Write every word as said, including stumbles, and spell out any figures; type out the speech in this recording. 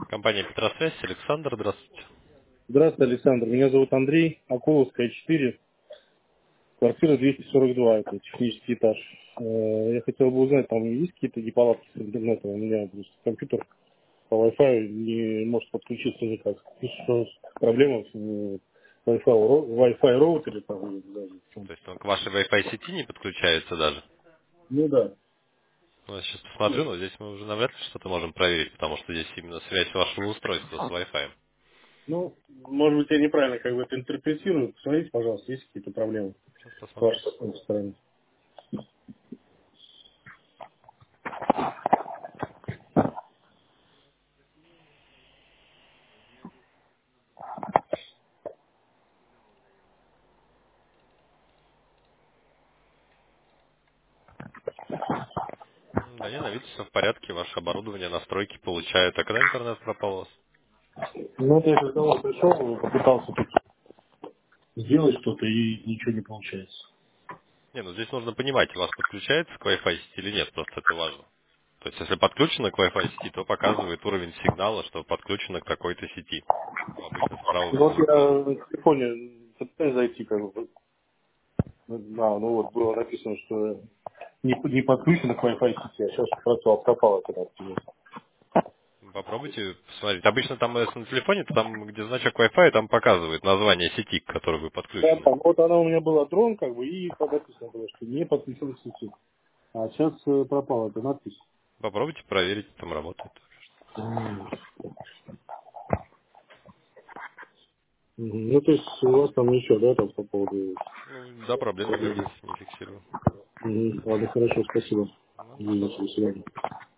Компания Петросвязь, Александр, здравствуйте. Здравствуйте, Александр. Меня зовут Андрей. Акуловская, четыре, квартира двести сорок два, это технический этаж. Э, Я хотел бы узнать, там есть какие-то неполадки с интернетом? У меня просто компьютер по Wi-Fi не может подключиться никак. И что, проблема в э, Wi-Fi, ро- Wi-Fi роутере там, или даже в чем? То есть он к вашей Wi-Fi сети не подключается даже? Ну да. Ну, я сейчас посмотрю, но здесь мы уже навряд ли что-то можем проверить, потому что здесь именно связь вашего устройства с Wi-Fi. Ну, может быть, я неправильно как бы это интерпретирую. Посмотрите, пожалуйста, есть какие-то проблемы Сейчас с посмотрим. вашей стороны. М, Да не, на вид все в порядке, ваше оборудование, настройки получают. А когда интернет пропал у вас? Ну, вот я когда вот пришел, попытался тут сделать что-то, и ничего не получается. Не, ну здесь нужно понимать, у вас подключается к Wi-Fi сети или нет, просто это важно. То есть если подключено к Wi-Fi сети, то показывает уровень сигнала, что подключено к такой-то сети. Ну, обычно справа Вот внизу я указано. в телефоне пытаюсь зайти, как бы. Да, ну вот было написано, что не, не подключено к Wi-Fi сети, а сейчас просто откопал это активность. Попробуйте посмотреть. Обычно там, если на телефоне, то там, где значок Wi-Fi, там показывает название сети, к которой вы Да, подключены. там, вот она у меня была дрон, как бы, и там написано было, что не подключен к сети. А сейчас э, пропала эта надпись. Попробуйте проверить, там работает. М. Мгм. Ну, то есть у вас там ничего, да, там по поводу... Ну, да, проблем никаких не фиксирую. Мгм. Ладно, хорошо, спасибо. Ну, До свидания.